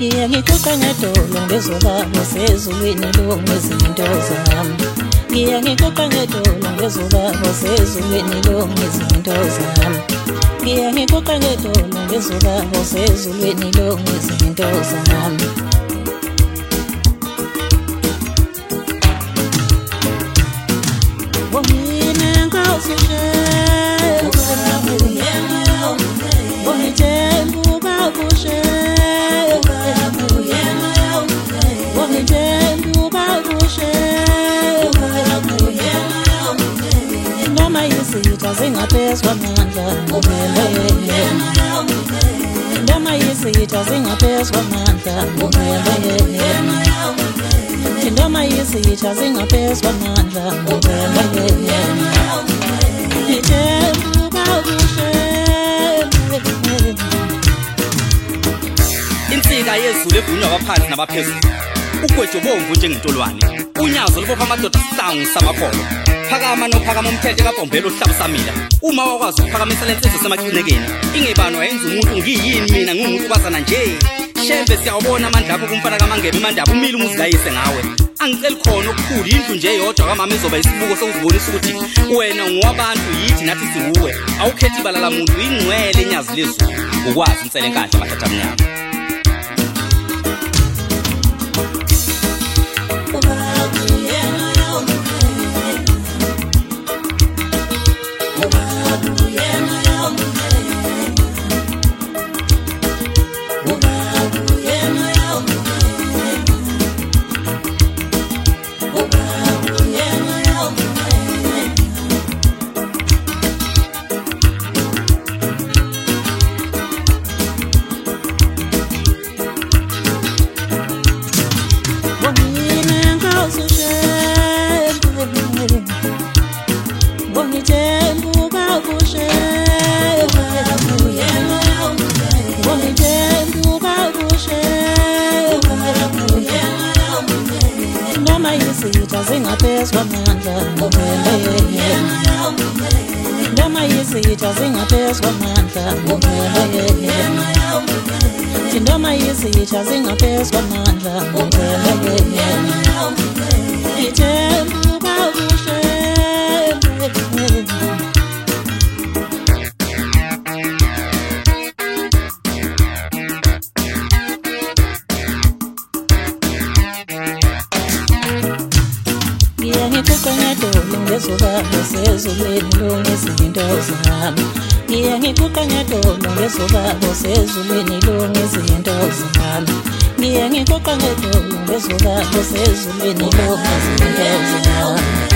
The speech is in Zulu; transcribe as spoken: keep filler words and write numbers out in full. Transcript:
ngiye ngiguqa ngedolo ngezoba sezulwini longezinto zami ngiye ngiguqa ngedolo ngezoba sezulwini longezinto zami ngiye ngiguqa ngedolo ngezoba sezulwini longezinto zami wonina ngawushe wonithembu babushe wonithembu babushe noma yisitha zingaphezu kwamandla ngumele noma yisitha zingaphezu kwamandla ngumele noma yisitha zingaphezu kwamandla ngumele nithembu babushe insika yezulu egunywa abaphansi nabaphezulu ugwejo bomvu njengentolwane unyazo libopha amadoda sisangu samakholo phakama nophakama umthethe kaBhombela ohlaba samila uma wakwazi ukuphakamisa lensizwe semacinekeni ingebano ayenza umuntu ngiyini mina ngumuntu kwazana nje shembe siyawubona amandla akho kumfana kaMangebe eMandaba umile umuzi kayise ngawe angicela khona okukhulu indlu nje yodwa kamama izoba isibuko sokuzibonisa ukuthi wena ngowabantu yithi nathi siwuwe awukhethi ibalala muntu ingcwele enyazi lezulu ukwazi umsele enkandla amathatha amnyama wonithembu babushe wonithembu babushe noma yisitha zingaphezu kwamandla ngumele noma yisitha zingaphezu kwamandla ngumele noma yisitha zingaphezu kwamandla ngumele nithembu babushe ngiye ngiguqa ngedolo ngezoba sezulwini longezinto zami ngiye ngiguqa ngedolo ngezoba sezulwini longezinto zami ngiye ngiguqa ngedolo ngezoba sezulwini longezinto zami